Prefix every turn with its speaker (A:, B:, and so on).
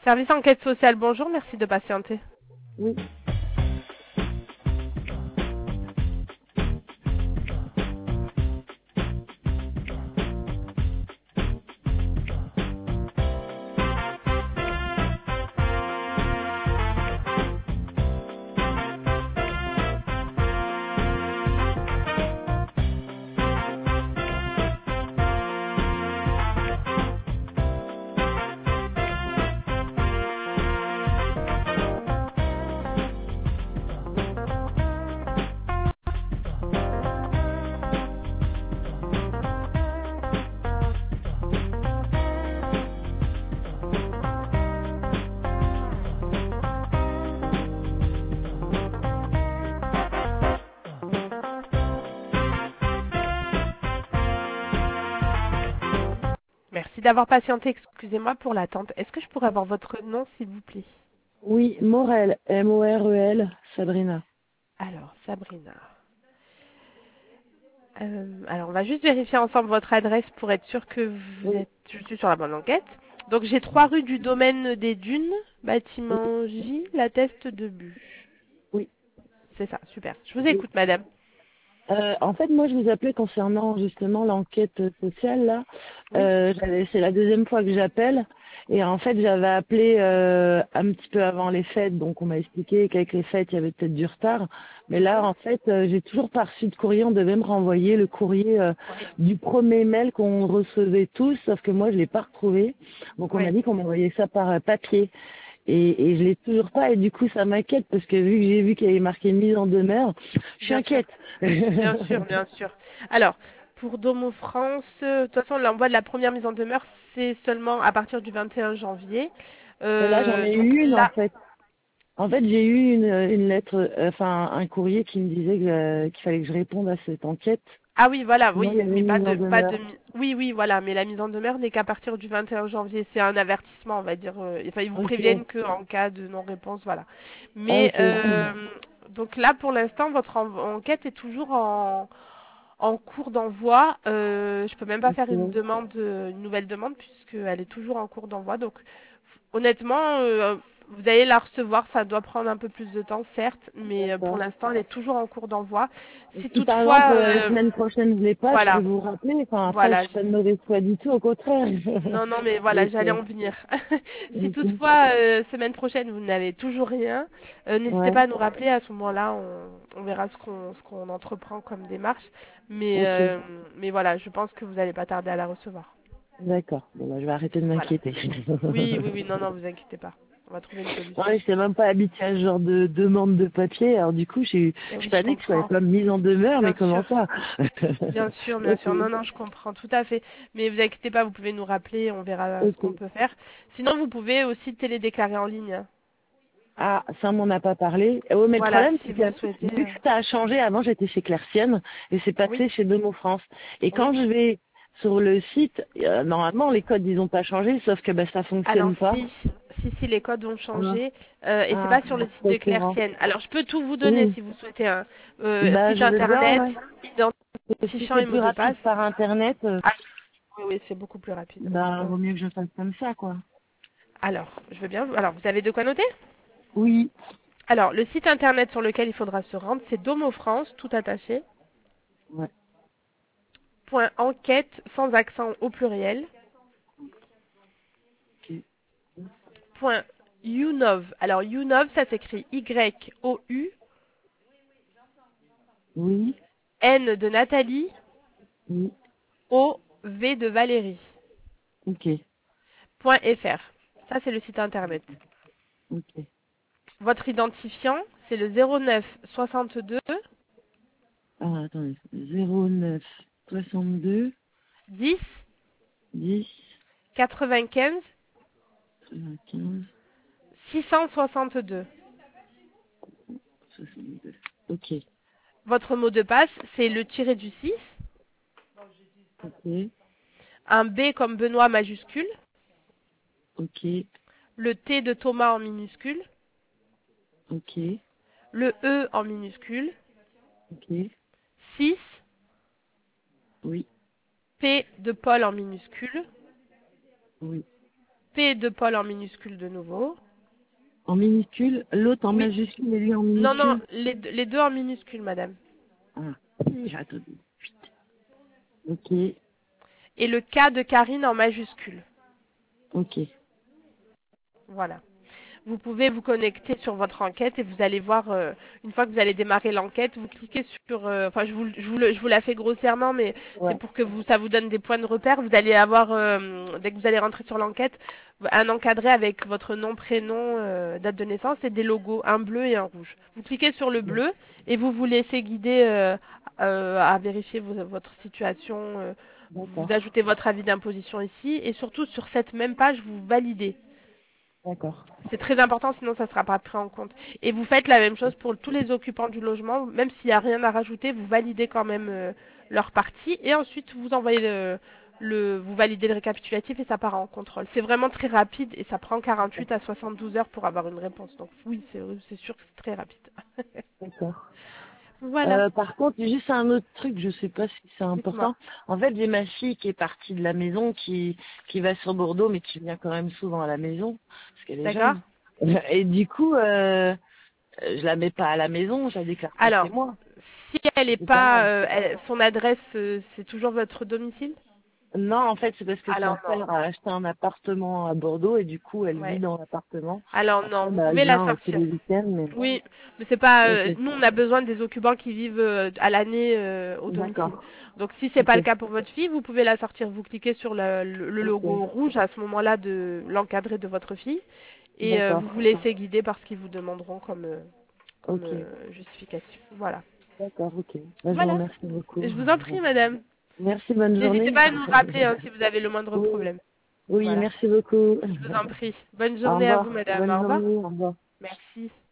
A: Service enquête sociale, bonjour, merci de patienter.
B: Oui.
A: Merci d'avoir patienté, excusez-moi pour l'attente. Est-ce que je pourrais avoir votre nom, s'il vous plaît?
B: Oui, Morel, M-O-R-E-L, Sabrina.
A: Alors, Sabrina. Alors, on va juste vérifier ensemble votre adresse pour être sûr que
B: Oui,
A: je suis sur la bonne enquête. Donc, j'ai 3 rue du Domaine des Dunes,
B: oui,
A: bâtiment J, la Teste de Bûche.
B: oui.
A: C'est ça, super. Je vous
B: Oui.
A: écoute, madame.
B: En fait, moi, je vous appelais concernant justement l'enquête sociale, là.
A: Oui.
B: C'est la deuxième fois que j'appelle. Et en fait, j'avais appelé un petit peu avant les fêtes. Donc, on m'a expliqué qu'avec les fêtes, il y avait peut-être du retard. Mais là,
A: Mhm.
B: en fait, j'ai toujours pas reçu de courrier. On devait me renvoyer le courrier
A: Oui.
B: du premier mail qu'on recevait tous. Sauf que moi, je l'ai pas retrouvé. Donc, on m'a
A: Oui.
B: dit qu'on m'envoyait ça par papier. Et je l'ai toujours pas. Et du coup, ça m'inquiète parce que vu que j'ai vu qu'il y avait marqué mise en demeure, je suis
A: Bien sûr.
B: inquiète.
A: Bien sûr, bien sûr. Alors, pour Domo France, de toute façon, l'envoi de la première mise en demeure, c'est seulement à partir du 21 janvier.
B: Mais là, j'en ai
A: Donc
B: eu une en
A: là,
B: fait. En fait, j'ai eu une lettre, enfin un courrier qui me disait qu'il fallait que je réponde à cette enquête.
A: ah oui, voilà,
B: Sinon, il
A: oui,
B: y avait
A: mais
B: une mise en demeure.
A: oui, oui, voilà, mais la mise en demeure n'est qu'à partir du 21 janvier. C'est un avertissement, on va dire. Enfin, ils vous
B: Ok.
A: préviennent qu'en cas de non-réponse, voilà.
B: Ah
A: Mais
B: ok.
A: donc là, pour l'instant, votre enquête est toujours en cours d'envoi. Je peux même pas faire
B: Ok.
A: une nouvelle demande puisqu'elle est toujours en cours d'envoi. Donc, honnêtement, vous allez la recevoir. Ça doit prendre un peu plus de temps, certes, mais pour
B: D'accord.
A: l'instant, elle est toujours en cours d'envoi.
B: Et
A: Si
B: si par exemple
A: toutefois,
B: la semaine prochaine je l'ai pas, je peux
A: voilà,
B: vous rappeler. Enfin après, je
A: voilà.
B: suis pas de mauvaise foi du tout, au contraire.
A: Non, non, mais voilà,
B: Donc,
A: j'allais en venir. Si
B: ok.
A: toutefois, semaine prochaine, vous n'avez toujours rien, n'hésitez
B: Ouais.
A: pas à nous rappeler. À ce moment-là, on verra ce qu'on entreprend comme démarche.
B: Ok.
A: Mais voilà, je pense que vous n'allez pas tarder à la recevoir.
B: D'accord. Bon, bah, je vais arrêter de
A: Voilà.
B: m'inquiéter.
A: Oui, oui, oui, non, non, vous inquiétez pas. On va trouver une solution.
B: Ouais, j'étais même pas habituée à ce genre de demande de papier, alors du coup,
A: Et
B: je suis
A: oui,
B: pas
A: je
B: dit que je sois
A: comprends.
B: pas mise en demeure, mais
A: Bien
B: comment
A: sûr.
B: ça?
A: Bien sûr, bien
B: Ok,
A: sûr. Non, non, je comprends tout à fait. Mais vous inquiétez pas, vous pouvez nous rappeler, on verra ce
B: ok.
A: qu'on peut faire. Sinon, vous pouvez aussi télédéclarer en ligne.
B: Ah, ça, on m'en a pas parlé. Oh, mais le
A: Voilà,
B: problème,
A: si
B: c'est
A: vous
B: que
A: souhaitez.
B: vu que ça a changé, avant j'étais chez Clercienne et c'est
A: Oui,
B: passé chez Domo France. Et
A: oui.
B: quand je vais sur le site, normalement les codes ils ont pas changé, sauf que bah, ça
A: Alors
B: fonctionne pas.
A: si les codes ont
B: Ah,
A: changé et c'est
B: ah,
A: pas sur le site
B: c'est
A: de
B: au courant.
A: Claircienne. Alors je peux tout vous donner
B: Oui,
A: si vous souhaitez un
B: bah
A: site
B: je veux bien,
A: internet,
B: ouais. Et si
A: identifiant
B: c'est
A: et mot
B: plus
A: de
B: rapide
A: passe.
B: par internet,
A: Ah oui, oui, c'est beaucoup plus rapide.
B: bah vaut mieux que je fasse comme ça, quoi.
A: Alors, je veux bien. Alors, vous avez de quoi noter?
B: Oui.
A: Alors, le site internet sur lequel il faudra se rendre, c'est Domo France, tout attaché.
B: Ouais.
A: Point enquête sans accent au pluriel.
B: Ok.
A: Point YouNov. Alors, YouNov, ça s'écrit Y-O-U,
B: Oui.
A: N de Nathalie,
B: Oui.
A: O-V de Valérie.
B: Ok.
A: .fr. Ça, c'est le site internet.
B: Ok.
A: Votre identifiant, c'est le 09 62
B: Ah, attendez. 09 62
A: 10
B: 10
A: 95
B: 15
A: 662.
B: 62. Ok.
A: Votre mot de passe, c'est le tiré du 6,
B: Ok.
A: un B comme Benoît majuscule,
B: Ok.
A: le T de Thomas en minuscule,
B: Ok.
A: le E en minuscule,
B: Ok.
A: 6,
B: Oui.
A: P de Paul en minuscule,
B: Oui.
A: P de Paul en minuscule de nouveau.
B: En minuscule, l'autre en
A: Oui.
B: majuscule et lui en
A: Non, non,
B: minuscule.
A: les deux en minuscule, madame.
B: Ah, j'ai attendu. Ok,
A: Et le K de Karine en majuscule.
B: ok.
A: Voilà. Vous pouvez vous connecter sur votre enquête et vous allez voir, une fois que vous allez démarrer l'enquête, vous cliquez sur, enfin je vous la fais grossièrement, mais c'est
B: Ouais,
A: pour que ça vous donne des points de repère. Vous allez avoir, dès que vous allez rentrer sur l'enquête, un encadré avec votre nom, prénom, date de naissance et des logos, un bleu et un rouge. Vous cliquez sur le bleu et vous vous laissez guider à vérifier votre situation. Vous
B: d'accord,
A: ajoutez votre avis d'imposition ici et surtout sur cette même page, vous validez.
B: d'accord.
A: C'est très important, sinon ça ne sera pas pris en compte. Et vous faites la même chose pour tous les occupants du logement, même s'il n'y a rien à rajouter, vous validez quand même leur partie et ensuite vous envoyez vous validez le récapitulatif et ça part en contrôle. C'est vraiment très rapide et ça prend 48 à 72 heures pour avoir une réponse. Donc oui, c'est sûr que c'est très rapide.
B: D'accord.
A: Voilà,
B: Par contre, juste un autre truc, je sais pas si c'est
A: dites-moi.
B: important. En fait, j'ai ma fille qui est partie de la maison, qui va sur Bordeaux, mais qui vient quand même souvent à la maison, parce qu'elle est
A: D'accord?
B: jeune. Et du coup, je la mets pas à la maison, je la déclare pas chez
A: Alors,
B: moi.
A: si elle n'est
B: C'est
A: pas,
B: pareil.
A: son adresse, c'est toujours votre domicile?
B: Non, en fait, c'est parce que son
A: Alors non.
B: frère a acheté un appartement à Bordeaux et du coup, elle vit
A: Ouais.
B: dans l'appartement.
A: Alors non,
B: Après,
A: vous
B: bah, elle
A: pouvez la
B: vient tous
A: sortir.
B: les week-ends, mais
A: Oui, mais c'est pas.
B: ok.
A: Nous, on a besoin des occupants qui vivent à l'année au domicile.
B: D'accord.
A: Donc, si c'est pas
B: Ok.
A: le cas pour votre fille, vous pouvez la sortir. Vous cliquez sur le
B: Ok.
A: logo rouge à ce moment-là de l'encadré de votre fille et vous vous
B: D'accord.
A: laissez guider par ce qu'ils vous demanderont comme
B: Ok.
A: justification. Voilà.
B: D'accord. Ok. Bah, je vous
A: Voilà.
B: remercie beaucoup.
A: Je vous en prie, madame.
B: Merci. Bonne
A: N'hésitez
B: journée.
A: pas à nous rappeler si vous avez le moindre
B: Oui.
A: problème.
B: Oui.
A: Voilà.
B: Merci beaucoup.
A: Je vous en prie. Bonne
B: Au
A: journée à vous,
B: revoir.
A: madame.
B: Bonne
A: Au revoir.
B: journée. Au revoir.
A: Merci.